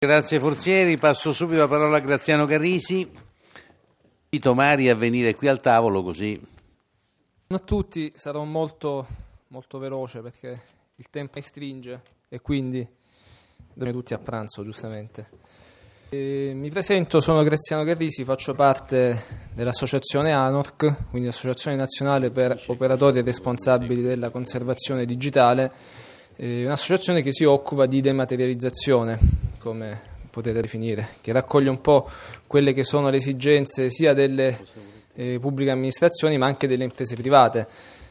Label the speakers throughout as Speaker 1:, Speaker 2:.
Speaker 1: Grazie Forzieri, passo subito la parola a Graziano Carrisi. Invito Mari a venire qui al tavolo così.
Speaker 2: A tutti, sarò molto veloce perché il tempo stringe e quindi dobbiamo tutti a pranzo, giustamente. Mi presento, sono Graziano Carrisi, faccio parte dell'associazione ANORC, quindi Associazione Nazionale per Operatori e Responsabili della Conservazione Digitale, un'associazione che si occupa di dematerializzazione, come potete definire, che raccoglie un po' quelle che sono le esigenze sia delle pubbliche amministrazioni ma anche delle imprese private.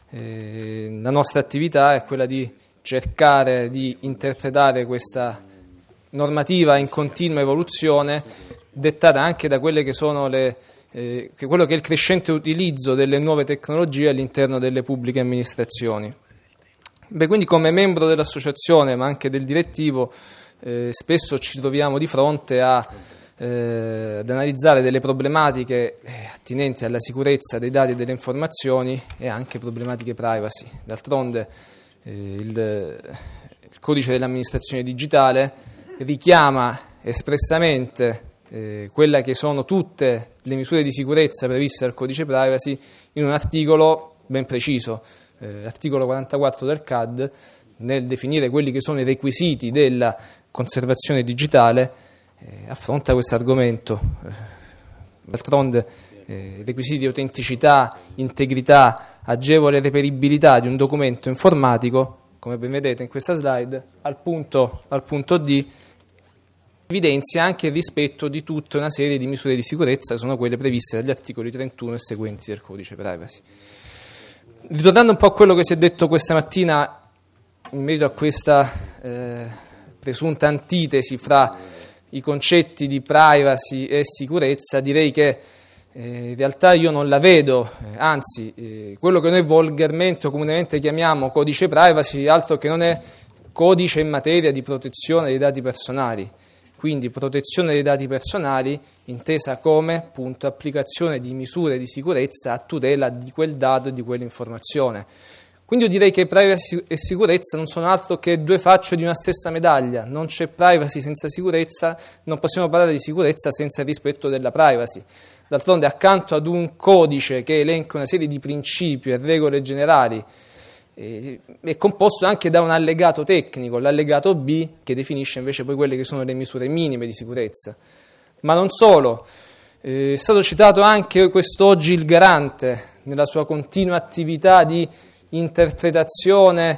Speaker 2: La nostra attività è quella di cercare di interpretare questa normativa in continua evoluzione, dettata anche da quelle che sono quello che è il crescente utilizzo delle nuove tecnologie all'interno delle pubbliche amministrazioni. Quindi come membro dell'associazione ma anche del direttivo spesso ci troviamo di fronte ad analizzare delle problematiche attinenti alla sicurezza dei dati e delle informazioni e anche problematiche privacy. D'altronde il codice dell'amministrazione digitale richiama espressamente quelle che sono tutte le misure di sicurezza previste dal codice privacy in un articolo ben preciso, l'articolo 44 del CAD, nel definire quelli che sono i requisiti della conservazione digitale, affronta questo argomento. D'altronde i requisiti di autenticità, integrità, agevole reperibilità di un documento informatico, come ben vedete in questa slide, al punto D, evidenzia anche il rispetto di tutta una serie di misure di sicurezza che sono quelle previste dagli articoli 31 e seguenti del codice privacy. Ritornando un po' a quello che si è detto questa mattina in merito a questa presunta antitesi fra i concetti di privacy e sicurezza, direi che in realtà io non la vedo, anzi quello che noi volgarmente o comunemente chiamiamo codice privacy altro che non è codice in materia di protezione dei dati personali. Quindi protezione dei dati personali intesa come appunto applicazione di misure di sicurezza a tutela di quel dato e di quell'informazione. Quindi io direi che privacy e sicurezza non sono altro che due facce di una stessa medaglia. Non c'è privacy senza sicurezza, non possiamo parlare di sicurezza senza il rispetto della privacy. D'altronde accanto ad un codice che elenca una serie di principi e regole generali è composto anche da un allegato tecnico, l'allegato B, che definisce invece poi quelle che sono le misure minime di sicurezza. Ma non solo, è stato citato anche quest'oggi il Garante nella sua continua attività di interpretazione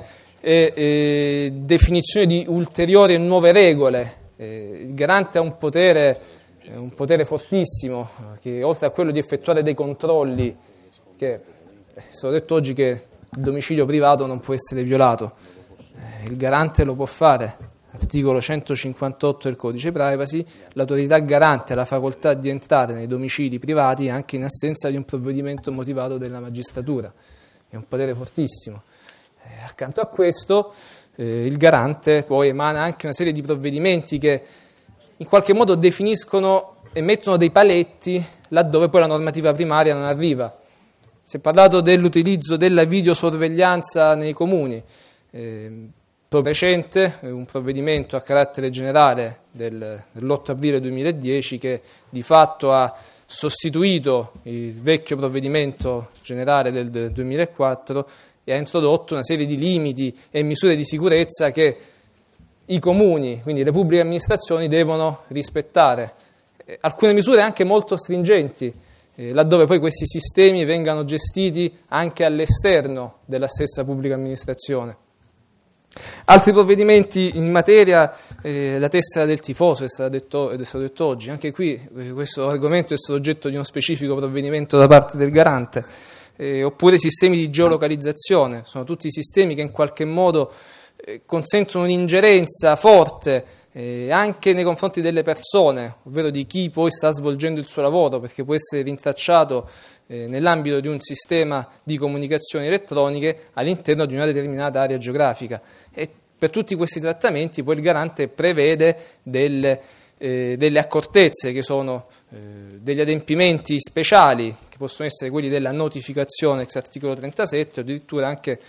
Speaker 2: e definizione di ulteriori e nuove regole. Il Garante ha un potere fortissimo, che oltre a quello di effettuare dei controlli, che è stato detto oggi che il domicilio privato non può essere violato, il Garante lo può fare, articolo 158 del codice privacy, l'autorità garante ha la facoltà di entrare nei domicili privati anche in assenza di un provvedimento motivato della magistratura, è un potere fortissimo. Accanto a questo il Garante poi emana anche una serie di provvedimenti che in qualche modo definiscono e mettono dei paletti laddove poi la normativa primaria non arriva. Si è parlato dell'utilizzo della videosorveglianza nei comuni. Proprio recente un provvedimento a carattere generale dell'8 aprile 2010 che di fatto ha sostituito il vecchio provvedimento generale del 2004 e ha introdotto una serie di limiti e misure di sicurezza che i comuni, quindi le pubbliche amministrazioni, devono rispettare. Alcune misure anche molto stringenti, laddove poi questi sistemi vengano gestiti anche all'esterno della stessa pubblica amministrazione. Altri provvedimenti in materia, la tessera del tifoso è stato detto oggi, anche qui questo argomento è stato oggetto di uno specifico provvedimento da parte del Garante, oppure sistemi di geolocalizzazione, sono tutti sistemi che in qualche modo consentono un'ingerenza forte anche nei confronti delle persone, ovvero di chi poi sta svolgendo il suo lavoro, perché può essere rintracciato nell'ambito di un sistema di comunicazioni elettroniche all'interno di una determinata area geografica. E per tutti questi trattamenti poi il Garante prevede delle accortezze che sono degli adempimenti speciali, che possono essere quelli della notificazione ex articolo 37 o addirittura anche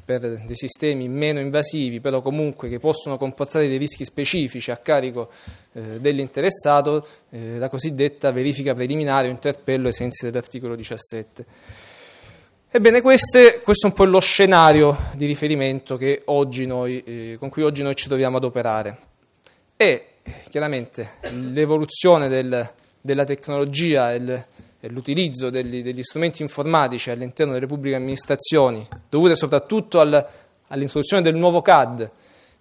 Speaker 2: per dei sistemi meno invasivi, però comunque che possono comportare dei rischi specifici a carico dell'interessato, la cosiddetta verifica preliminare o interpello ai sensi dell'articolo 17. Ebbene, questo è un po' lo scenario di riferimento che con cui oggi noi ci troviamo ad operare. E chiaramente l'evoluzione della tecnologia e l'utilizzo degli strumenti informatici all'interno delle pubbliche amministrazioni, dovute soprattutto all'introduzione del nuovo CAD,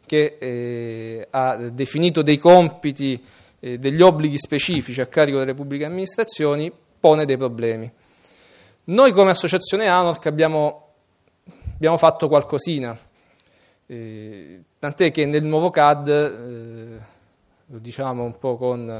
Speaker 2: che ha definito dei compiti, degli obblighi specifici a carico delle pubbliche amministrazioni, pone dei problemi. Noi come associazione ANORC abbiamo fatto qualcosina, tant'è che nel nuovo CAD, lo diciamo un po' con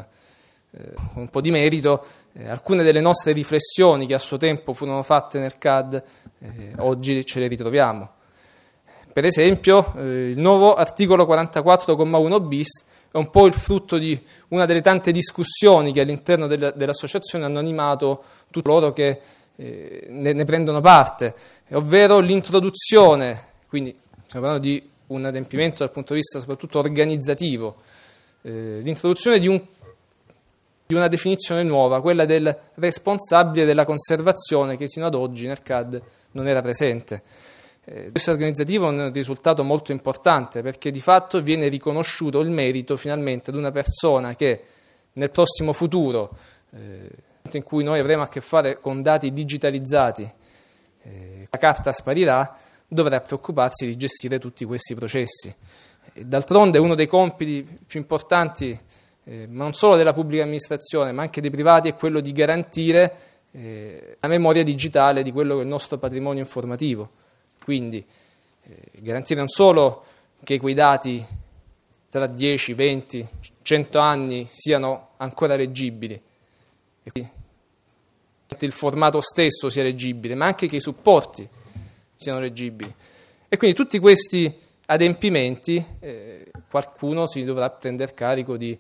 Speaker 2: un po' di merito, alcune delle nostre riflessioni che a suo tempo furono fatte nel CAD, oggi ce le ritroviamo. Per esempio, il nuovo articolo 44,1 bis è un po' il frutto di una delle tante discussioni che all'interno dell'associazione hanno animato tutti loro che ne prendono parte, ovvero l'introduzione, quindi stiamo parlando di un adempimento dal punto di vista soprattutto organizzativo, l'introduzione di una definizione nuova, quella del responsabile della conservazione, che sino ad oggi nel CAD non era presente. Questo organizzativo è un risultato molto importante, perché di fatto viene riconosciuto il merito finalmente ad una persona che nel prossimo futuro, in cui noi avremo a che fare con dati digitalizzati, la carta sparirà, dovrà preoccuparsi di gestire tutti questi processi. D'altronde uno dei compiti più importanti, ma non solo della pubblica amministrazione, ma anche dei privati, è quello di garantire la memoria digitale di quello che è il nostro patrimonio informativo. Quindi garantire non solo che quei dati tra 10, 20, 100 anni siano ancora leggibili, e quindi il formato stesso sia leggibile, ma anche che i supporti siano leggibili. E quindi tutti questi adempimenti qualcuno si dovrà prendere carico di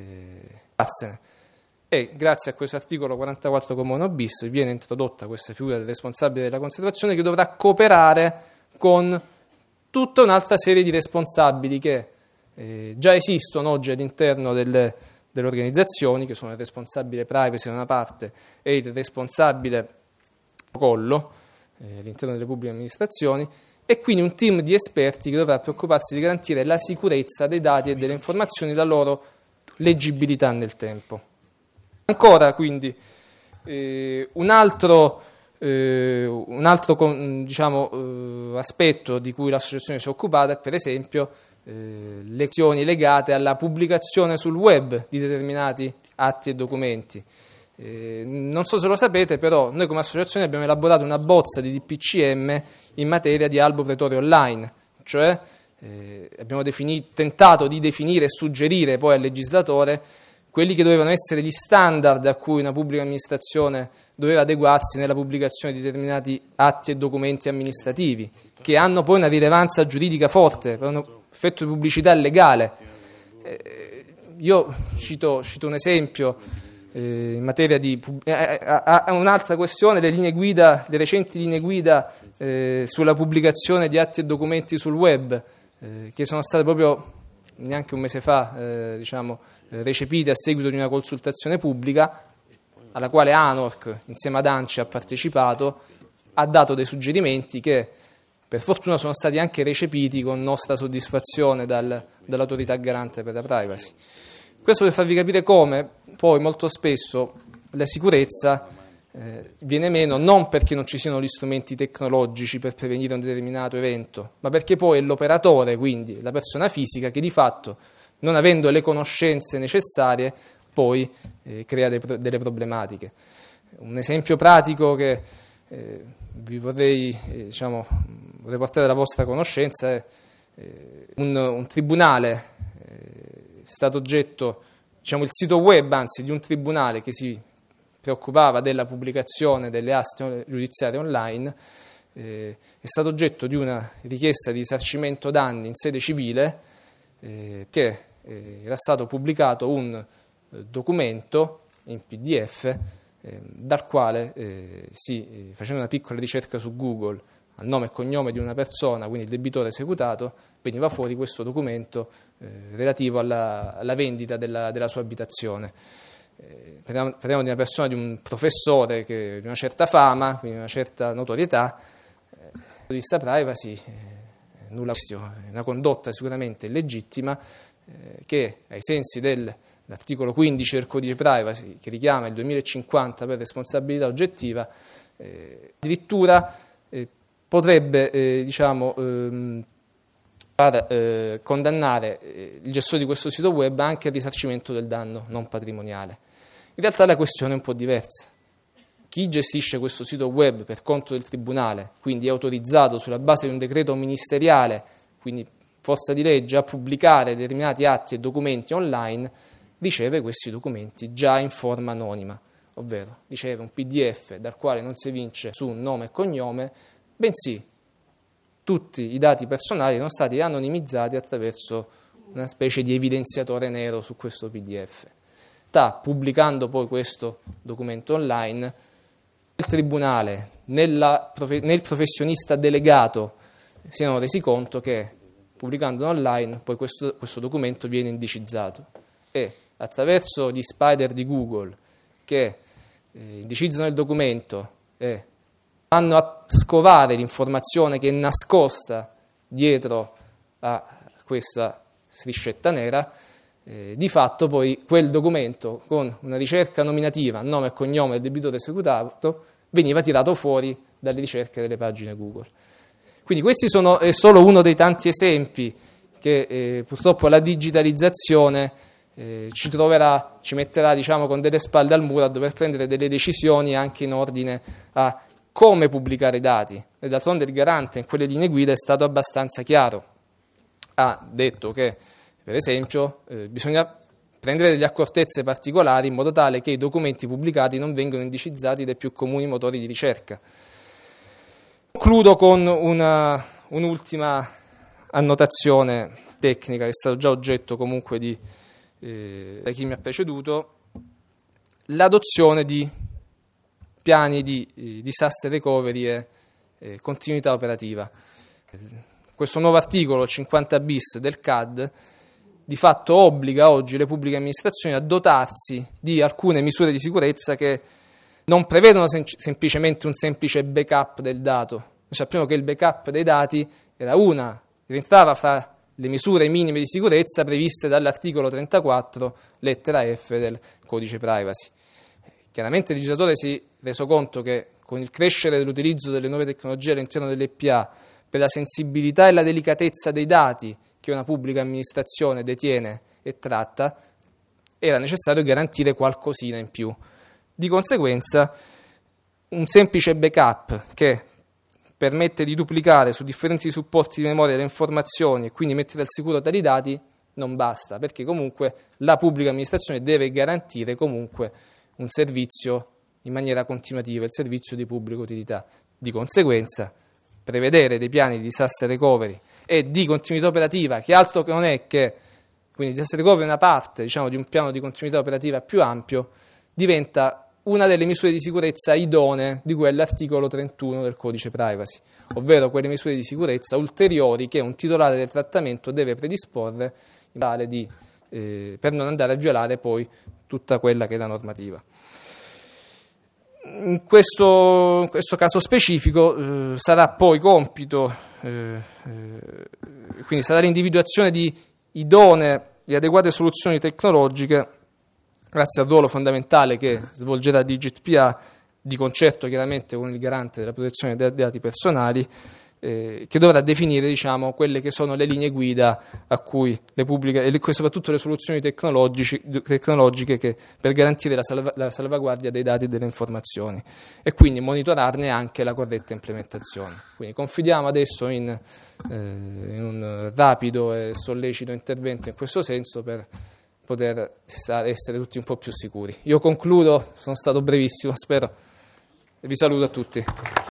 Speaker 2: farsene. E grazie a questo articolo 44,1 bis viene introdotta questa figura del responsabile della conservazione, che dovrà cooperare con tutta un'altra serie di responsabili che già esistono oggi all'interno delle organizzazioni, che sono il responsabile privacy da una parte e il responsabile protocollo all'interno delle pubbliche amministrazioni, e quindi un team di esperti che dovrà preoccuparsi di garantire la sicurezza dei dati e delle informazioni, la loro leggibilità nel tempo. Ancora, quindi, un altro aspetto di cui l'associazione si è occupata è, per esempio, le azioni legate alla pubblicazione sul web di determinati atti e documenti. Non so se lo sapete, però noi come associazione abbiamo elaborato una bozza di DPCM in materia di albo pretorio online, cioè abbiamo tentato di definire e suggerire poi al legislatore quelli che dovevano essere gli standard a cui una pubblica amministrazione doveva adeguarsi nella pubblicazione di determinati atti e documenti amministrativi, che hanno poi una rilevanza giuridica forte, per un effetto di pubblicità legale. Io cito un esempio in materia di un'altra questione, le recenti linee guida sulla pubblicazione di atti e documenti sul web, che sono state proprio neanche un mese fa recepite a seguito di una consultazione pubblica alla quale ANORC insieme ad ANCI ha partecipato, ha dato dei suggerimenti che per fortuna sono stati anche recepiti con nostra soddisfazione dall'autorità garante per la privacy. Questo per farvi capire come poi molto spesso la sicurezza viene meno non perché non ci siano gli strumenti tecnologici per prevenire un determinato evento, ma perché poi è l'operatore, quindi la persona fisica, che di fatto, non avendo le conoscenze necessarie, poi crea delle problematiche. Un esempio pratico che vi vorrei portare alla vostra conoscenza è un tribunale, è stato oggetto, il sito web anzi di un tribunale che si preoccupava della pubblicazione delle asti giudiziarie online, è stato oggetto di una richiesta di risarcimento danni in sede civile, che era stato pubblicato un documento in PDF dal quale facendo una piccola ricerca su Google al nome e cognome di una persona, quindi il debitore esecutato, veniva fuori questo documento relativo alla vendita della sua abitazione. Parliamo di una persona, di un professore di una certa fama, quindi una certa notorietà. Dal punto di vista privacy, nulla questione, è una condotta sicuramente illegittima che ai sensi dell'articolo 15 del codice privacy, che richiama il 2050 per responsabilità oggettiva, addirittura potrebbe condannare il gestore di questo sito web anche al risarcimento del danno non patrimoniale. In realtà la questione è un po' diversa. Chi gestisce questo sito web per conto del tribunale, quindi è autorizzato sulla base di un decreto ministeriale, quindi forza di legge, a pubblicare determinati atti e documenti online, riceve questi documenti già in forma anonima, ovvero riceve un PDF dal quale non si evince su un nome e cognome, bensì tutti i dati personali sono stati anonimizzati attraverso una specie di evidenziatore nero su questo PDF. Pubblicando poi questo documento online, il tribunale, nel professionista delegato, si sono resi conto che pubblicando online poi questo documento viene indicizzato e attraverso gli spider di Google che indicizzano il documento e vanno a scovare l'informazione che è nascosta dietro a questa striscetta nera, di fatto poi quel documento con una ricerca nominativa, nome e cognome del debitore esecutato, veniva tirato fuori dalle ricerche delle pagine Google. Quindi questi è solo uno dei tanti esempi che purtroppo la digitalizzazione ci metterà con delle spalle al muro a dover prendere delle decisioni anche in ordine a come pubblicare i dati. E d'altronde il garante in quelle linee guida è stato abbastanza chiaro. Ha detto che, per esempio, bisogna prendere delle accortezze particolari in modo tale che i documenti pubblicati non vengano indicizzati dai più comuni motori di ricerca. Concludo con un'ultima annotazione tecnica che è stato già oggetto comunque da chi mi ha preceduto: l'adozione di piani di disaster recovery e continuità operativa. Questo nuovo articolo 50 bis del CAD di fatto obbliga oggi le pubbliche amministrazioni a dotarsi di alcune misure di sicurezza che non prevedono semplicemente un semplice backup del dato. Noi sappiamo che il backup dei dati rientrava fra le misure minime di sicurezza previste dall'articolo 34, lettera F del codice privacy. Chiaramente il legislatore si è reso conto che con il crescere dell'utilizzo delle nuove tecnologie all'interno dell'EPA, per la sensibilità e la delicatezza dei dati che una pubblica amministrazione detiene e tratta, era necessario garantire qualcosina in più. Di conseguenza, un semplice backup che permette di duplicare su differenti supporti di memoria le informazioni e quindi mettere al sicuro tali dati non basta, perché comunque la pubblica amministrazione deve garantire comunque un servizio in maniera continuativa, il servizio di pubblica utilità. Di conseguenza, prevedere dei piani di disaster recovery e di continuità operativa, che altro che non è che, quindi disaster recovery è una parte di un piano di continuità operativa più ampio, diventa una delle misure di sicurezza idonee di quell'articolo 31 del codice privacy, ovvero quelle misure di sicurezza ulteriori che un titolare del trattamento deve predisporre in tale per non andare a violare poi tutta quella che è la normativa. In questo caso specifico sarà poi compito, quindi sarà l'individuazione di idonee e adeguate soluzioni tecnologiche grazie al ruolo fondamentale che svolgerà DigitPA di concerto chiaramente con il garante della protezione dei dati personali, che dovrà definire quelle che sono le linee guida a cui le pubbliche e soprattutto le soluzioni tecnologiche che per garantire la salvaguardia dei dati e delle informazioni e quindi monitorarne anche la corretta implementazione. Quindi confidiamo adesso in un rapido e sollecito intervento in questo senso per poter essere tutti un po' più sicuri. Io concludo, sono stato brevissimo, spero, e vi saluto a tutti.